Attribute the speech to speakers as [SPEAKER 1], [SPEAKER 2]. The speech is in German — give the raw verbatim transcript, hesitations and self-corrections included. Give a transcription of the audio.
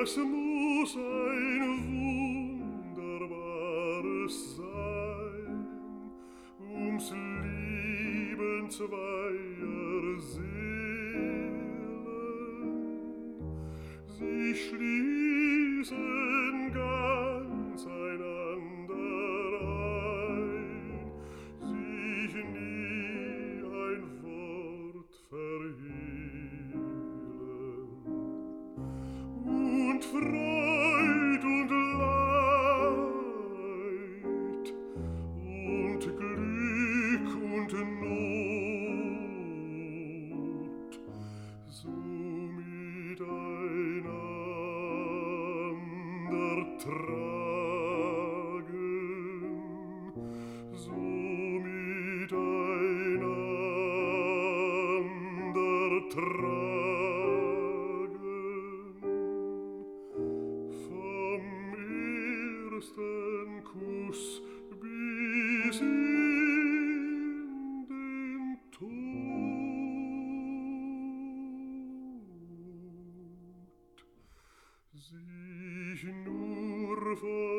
[SPEAKER 1] Es muss ein wunderbares sein, ums Lieben zweier Seelen. Sie schließen ganz einander ein, sich nie ein Wort verhehlen. Und Freud und Leid und Glück und Not so miteinander tragen, so miteinander tragen. Vom ersten Kuss bis in den Tod, sich nur von